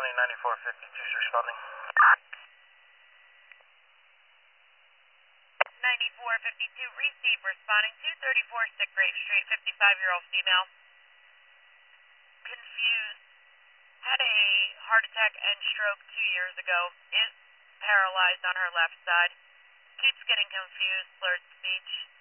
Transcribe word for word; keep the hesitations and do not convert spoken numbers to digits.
County ninety-four fifty-two is responding. ninety-four fifty-two, receive, responding two thirty-four Sickgrave Street, fifty-five-year-old female. Confused, had a heart attack and stroke two years ago, is paralyzed on her left side, keeps getting confused, slurred speech.